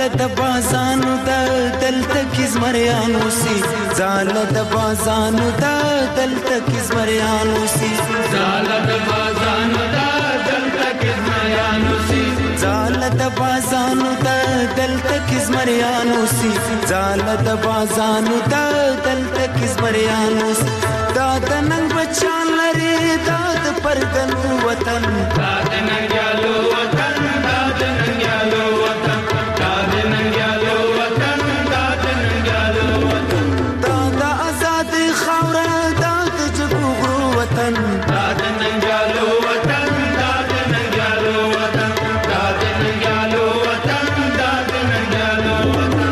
زاله د بازانو د دلته کې زمریانو سي زاله د بازانو د دلته کې زمریانو سي زاله د بازانو د دلته کې زمریانو سي زاله د بازانو د دلته کې زمریانو سي زاله د بازانو د دلته کې زمریانو سي دا د ننګ بچان لري دا د پرګنو وطن دا د ننګیالو وطن دا د ننګیالو وطن دا د ننګیالو وطن دا د ننګیالو وطن دا د آزاد خاوره دا د جګو وطن دا د ننګیالو وطن دا د ننګیالو وطن دا د ننګیالو وطن دا د ننګیالو وطن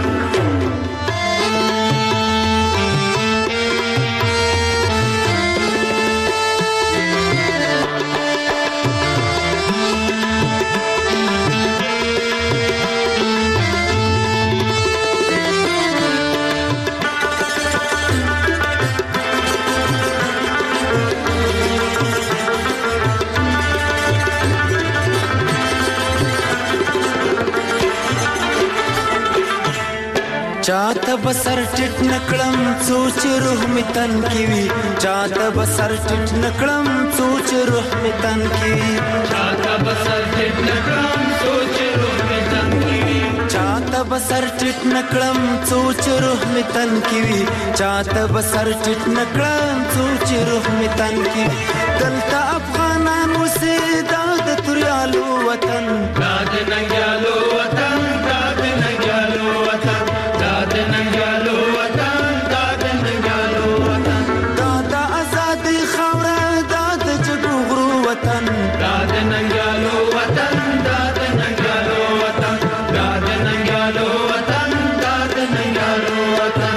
چاته بسر ټټ نکړم سوچ روح می تن کی وی چاته بسر ټټ نکړم سوچ روح می تن کی وی چاته بسر ټټ نکړم سوچ روح می تن کی وی چاته بسر ټټ نکړم سوچ روح می تن کی وی چاته بسر ټټ نکړم سوچ روح می تن کی دلته افغانانو سي دا د تریالو وطن دا د ننګیالو وطن دا د ننګیالو وطن دا د ننګیالو وطن دا د ننګیالو وطن دا د آزاد خاوره دا د جګو غرو وطن دا د ننګیالو وطن دا د ننګیالو وطن دا د ننګیالو وطن دا د ننګیالو وطن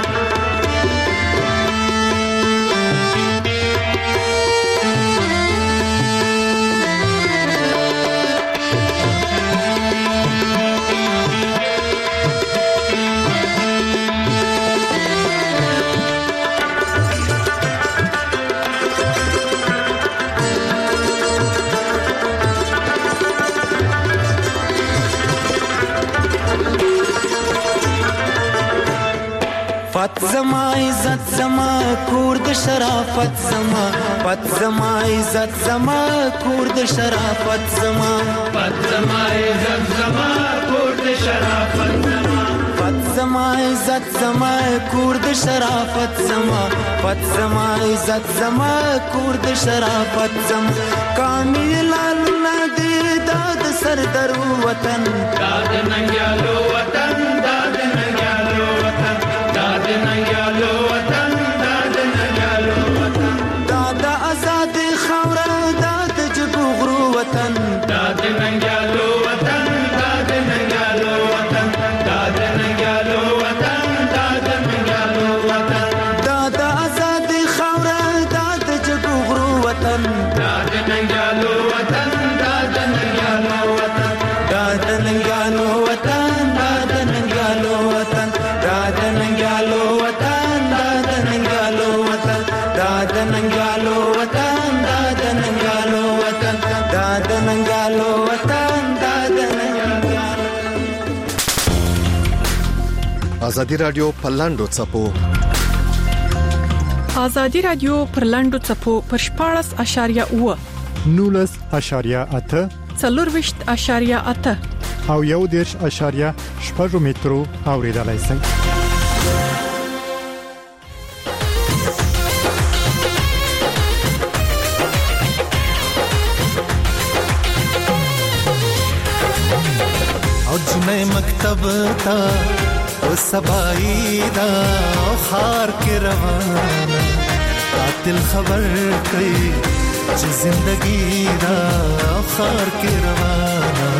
فت زما عزت زما کور د شرافت زما فت زما عزت زما کور د شرافت زما فت زما عزت زما کور د شرافت زما فت زما عزت زما کور د شرافت زما فت زما عزت زما کور د شرافت زما کامل لادي دا د سردر وطن دا د ننګیالو وطن دا د ننګیالو وطن دا د ننګیالو وطن دا د ننګیالو وطن دا د آزاد خاوره دا د جګو غرو وطن دا د ننګیالو وطن دا د ننګیالو وطن دا د ننګیالو وطن دا د ننګیالو وطن دا د آزاد خاوره دا د جګو غرو وطن دا د ننګیالو وطن دا د ننګیالو وطن دا د ننګیالو وطن دا د ننګیالو وطن دا د ننګیالو وطن دا د ننګیالو وطن دا د ننګیالو وطن دا د ننګیالو وطن دا د ننګیالو وطن دا د ننګیالو ازادي رادیو په لاندو چپو ازادي رادیو پر لاندو چپو پر شپاړس اشاریه اوه نولس اشاریه اته څلورويشت اشاریه اته او یو دیرش اشاریه شپږ مترو اوریدلای شئ. نئے مکتب تا او سبائی دا او خار کے روانا قاتل خبر کئی چی زندگی دا او خار کے روانا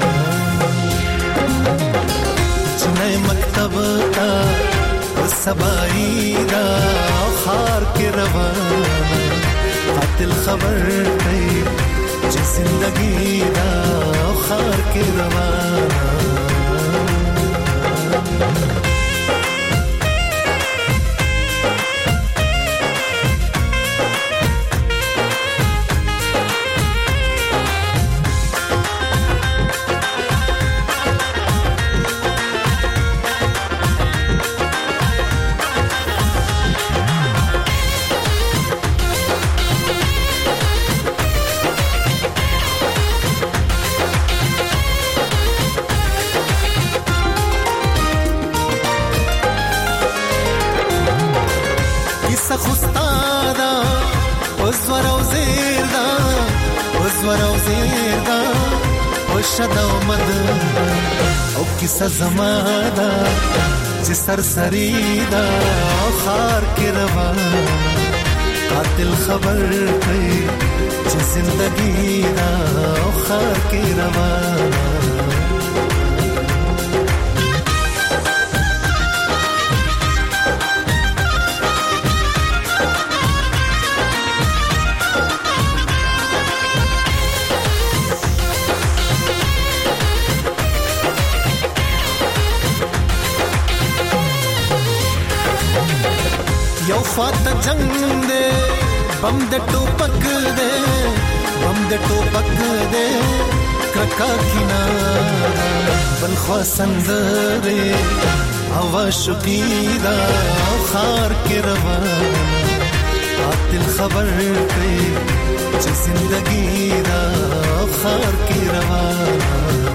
نئے مکتب تا او سبائی دا او خار کے روانا قاتل خبر کئی چی زندگی دا او خار کے روانا زیر دا وزور او زیر دا وشد او مد او کیسه زما دا چې سرسری دا او خار کې روان قاتل خبر کوي چې زندگی دا او خار کې روان یو فات جنگ دے بم دے ټوپک دے بم دے ټوپک دے کرکا کینا بل خوا سندره هوا شقیدا خار کې روان قاتل خبر کوي چې زندگی دا خار کې روان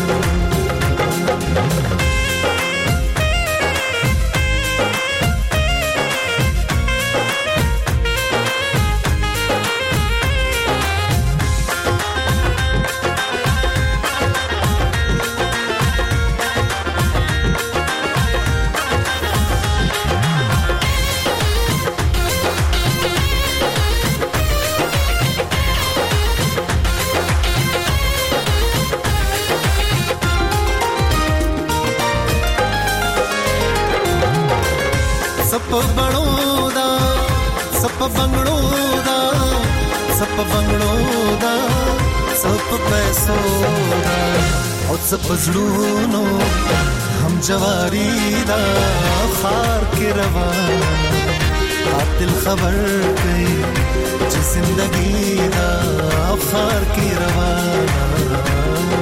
सप बंगड़ो दा सप बंगड़ो दा सप बंगड़ो दा सप पैसो दा और सप जलूनो हम जवारी दा खार के रवान कातिल खबर कई जो जिंदगी दा खार के रवान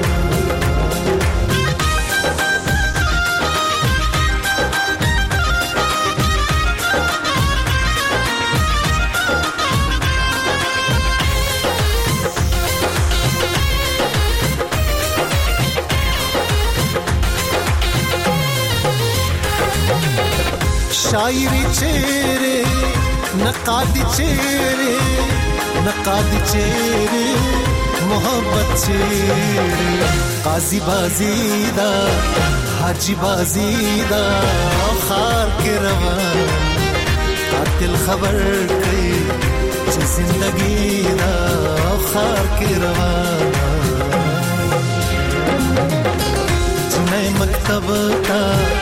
शायरी चेहरे नकादी चेहरे नकादी चेहरे मोहब्बत चेहरे काजी बाजीदा हाजी बाजीदा खार के रवान कातिल खबर कई जो जिंदगी दा खार के रवान जिन्हें मकतब का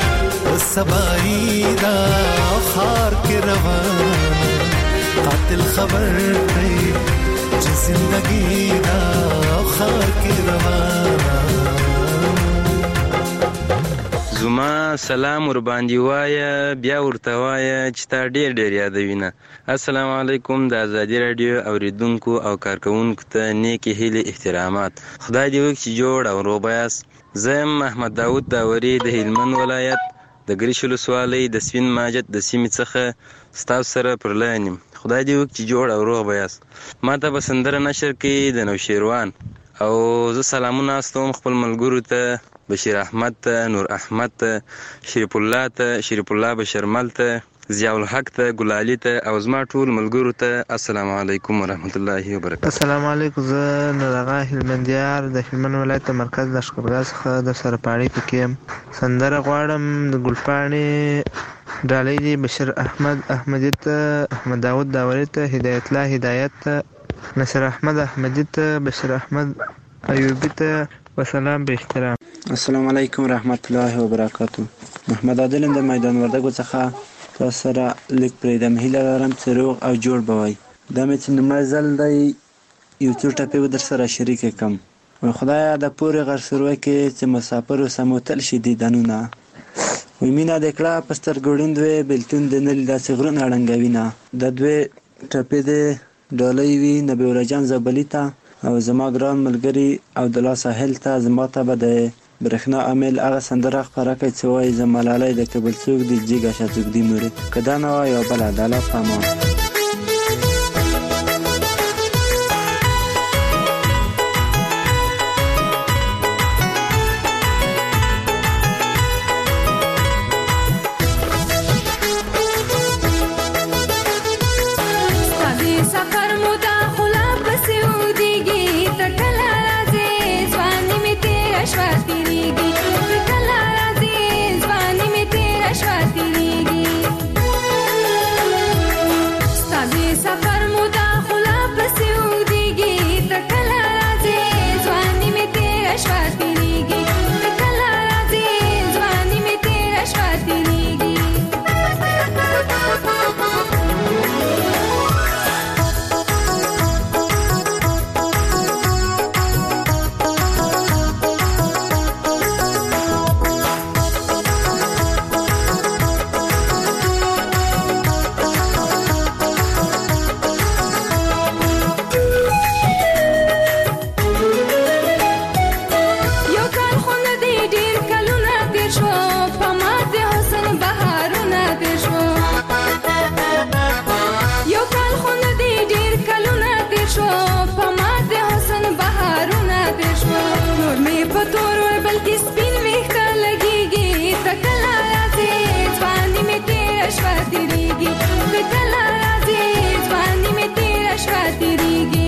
सबाई दा खार के रवान कातिल खबर कई जो जिंदगी दा खार के रवान زما سلام ور باندې وایا بیا ورته وایا چې تا ډیر ډیر یادوینه. السلام علیکم د ازادي رادیو اوریدونکو او کارکونکو ته نیکی هیله احترامات. خدای دې وکړي چې جوړ او روباس. زم محمد داوود داوري د هلمند ولایت د ګریش ولسوالۍ د سپین ماجد د سیمې څخه ستاسو سره پر لاینم. خدای دې وکړي چې جوړ او روغ بیاست. ما ته به سندره نشر کړي د نوشیروان او زه سلامونه استوم خپل ملګرو ته بشیر احمد ته نور احمد ته شریف الله ته شریف الله بشرمل ته ضیاء الحق ته ګلالي ته او زما ټول ملګرو ته السلام علیکم ورحمت الله وبرکاته. السلام علیکم. زه نرغه هلمندیار د هلمند ولایت مرکز لشکرګاه څخه د سرپاړی پکې سندره غواړم د ګلپاڼې ډالۍ دی بشیر احمد احمدی ته احمد داود داوری ته هدایت الله هدایت ته نصر احمد احمدی ته بشیر احمد ایوبی ته وسلام به احترام. السلام علیکم رحمت الله وبرکاته. محمد عادل د میدان وردګو څخه تاسو سره لیک پرېږدم. هیله لرم چې روغ او جوړ به وئ. دا مې چې لومړی ځل دی یو څو ټپې به در سره شریکې کړم. وایي خدایه د پورې غر سروی کې چې مسافرو سموتل شي دیدنونه. وایي مینه دې کړه په سترګو ړوند وې بېلتون دې نه لید داسې غرونه ړنګوینه. دا دوې ټپې دې ډالۍ وي نبیوله جان زابلي ته او زما ګران ملګري عبدالله ساحل ته. زما ته به د برېښنا عامل هغه سندره خپره کړئ چې وایي زه ملالۍ د کبل څوک دي جګه شه څوک دي مرې. که دا نه وه یو بله د الله په امان. سفر مو دا خلا شو په ما د حسن بهارونه تیر شو نور مې په تور بلکې سپین ویښته لګېږي ته کله راځې ځواني مې تېره شوه تېرېږي ته کله راځې ځواني مې تېره شوه تېرېږي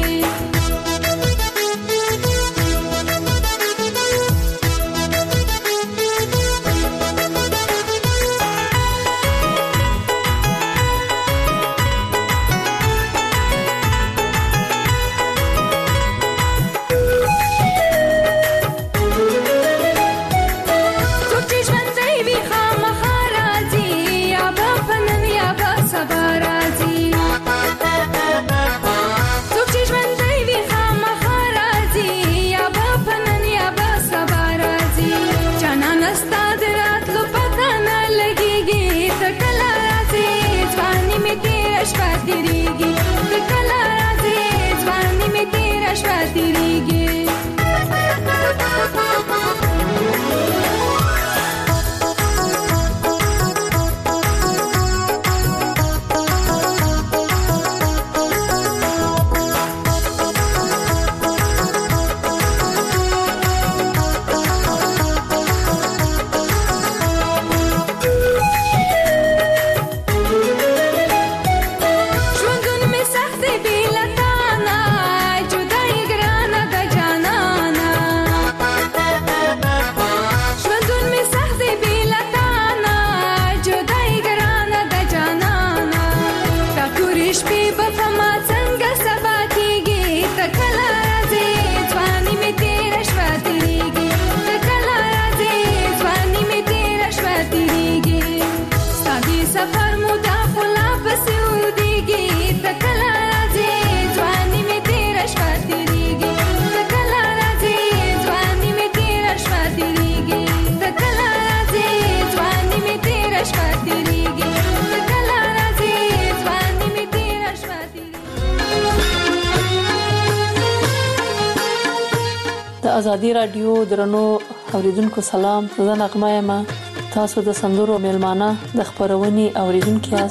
ازادي رادیو درنو اوریدونکو سلام زه نغمه یم تاسو د سندرو میلمانه د خبرونې اوریدونکو یاست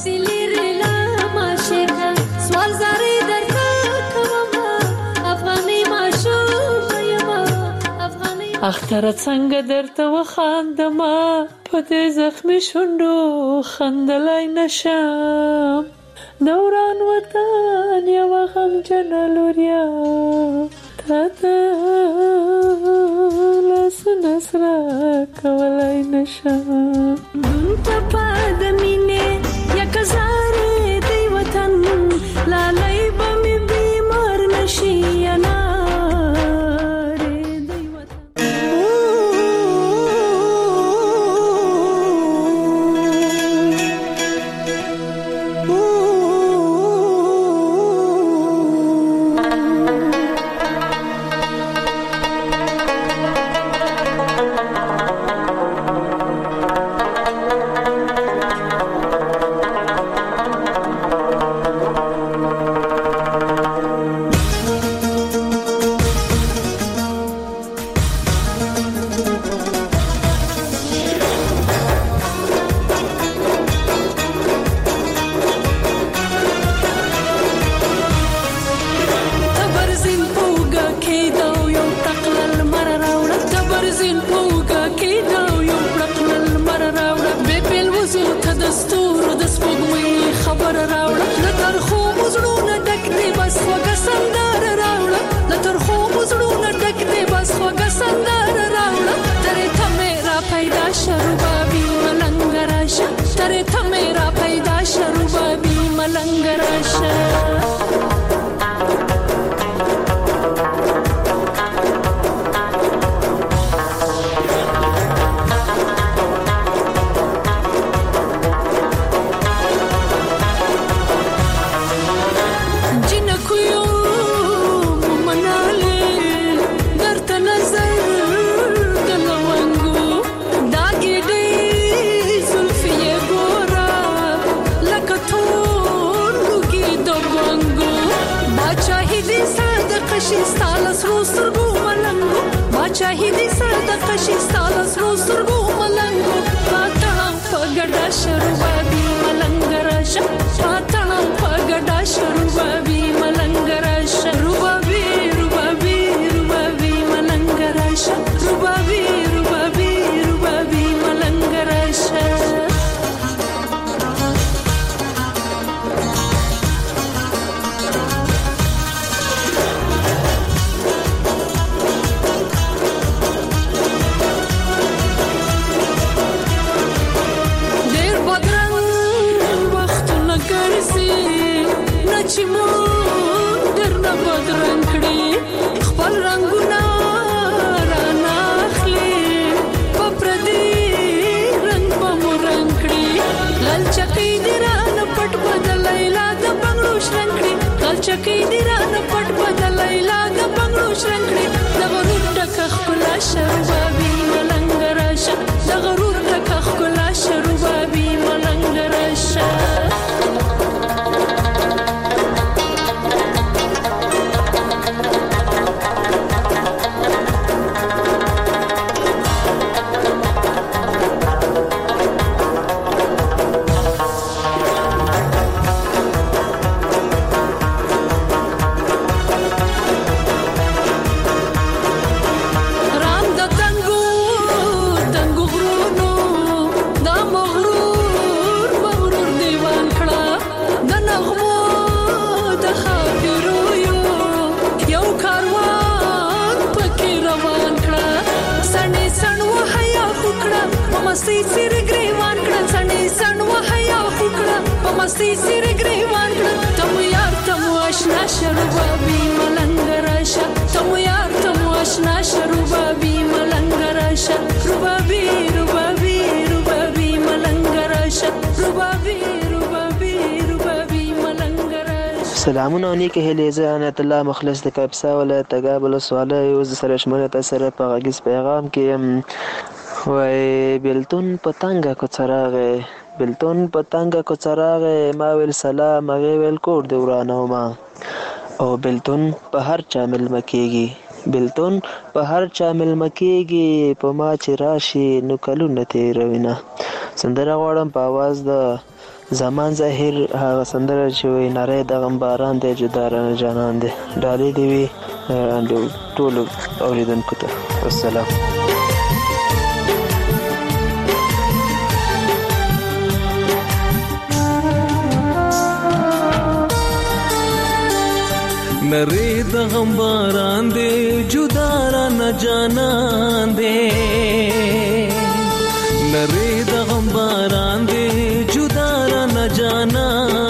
سوال زاري درته کوم افغاني ماشوم یم افغاني اختر څنګه درته وخاندم په دې زخمي شوندو خندلای نشم دوران وطن یو غم جنلوریا تاته لاس نسرا کولای نشم دون ته پاد مینه یک زاره دی وطن لالای بمی بیمار نشی اناره دی وطن شاهدي صدقه شي ستاسو سرو سرو ملنګو پاتړم په ګډا شروبابي ملنګ راشه پاتړم په ګډا شروبابي ملنګ راشه ټکی دی رانه پټ بدلای لا د بنگړو شرنګړي د غرور ټکه خپلا شربابي ملنګ راشه د غرور ټکه خپلا شربابي ملنګ راشه مستي سر گریوان کړه سنې سن وحیا وکړه په مستي سر گریوان کړه تم یار تم آشنا شربابي ملنګ راشه تم یار تم آشنا شربابي ملنګ راشه ربابي ربابي ربابي ملنګ راشه ربابي ربابي ربابي ملنګ راشه سلامونه نیکه هلي زه عنایت الله مخلص د کاپسا ولایت تګابل سواله یو سره شمنه تاسو په غږیز پیغام کې وای بلتون پتنګه کو څراغه بلتون پتنګه کو څراغه ما ویل سلام هغه ویل کور دی ورانه ما او بلتون په هر چا مل مکیږي بلتون په هر چا مل مکیږي په ما چې راشي نو کلونه تیروینه سندره غواړم په आवाज د زمان ظاهر هغه سندره چې وي نری د غمباران دی جدارانه جانان دی ډالې دی وی ټول اوریدونکو ته والسلام نری د غمباران دی جدارانه جانان دی نری د غمباران دی جدارانه جانان